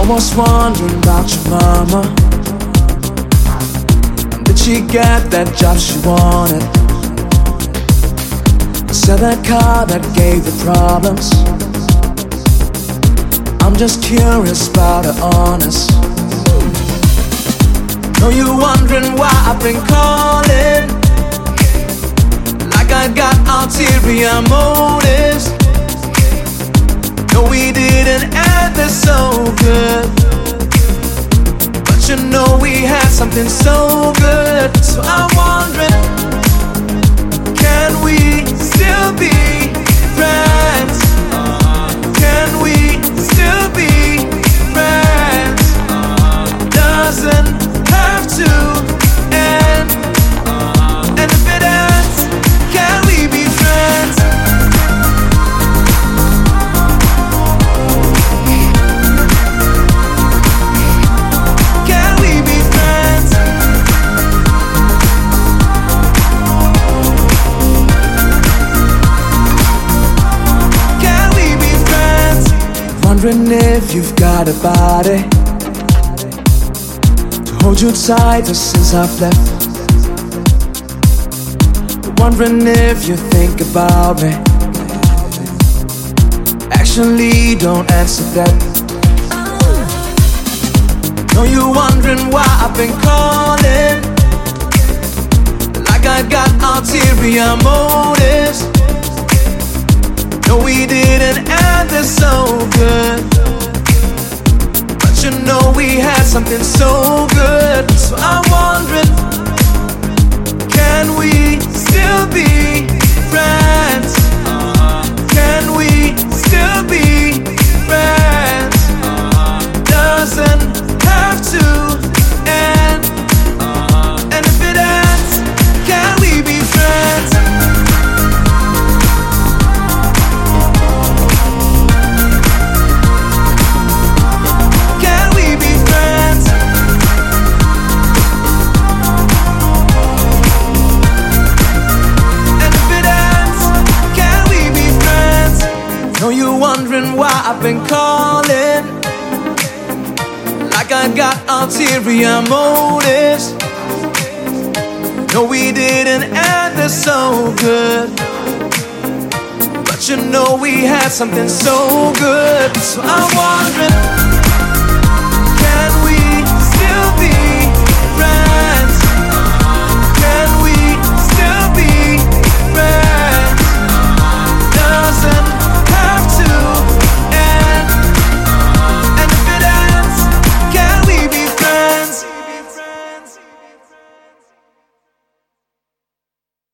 was wondering about your mama. Did she get that job she wanted? Sell that car that gave her problems? I'm just curious about her honest. Know you're wondering why I've been calling, like I got ulterior motives. No, we didn't end this so good, but you know we had something so good. So I'm wondering, can we still be friends? Can we still be friends? Doesn't have to end. And if it ends, can we be friends? Can we be friends? Can we be friends? Wondering if you've got a body to hold you tighter since I've left. Wondering if you think about me. Actually, don't answer that. Know you're wondering why I've been calling, like I got ulterior motives. No, we didn't end this so good, but you know we had something so good. So I'm wondering, can we still be friends? Can we still be friends? Doesn't have to end. And if it ends, can we be friends? Can we be friends? And if it ends, can we be friends? Know you're wondering why I've been calling, like I got ulterior motives. No, we didn't end this so good, but you know we had something so good. So I'm wondering, can we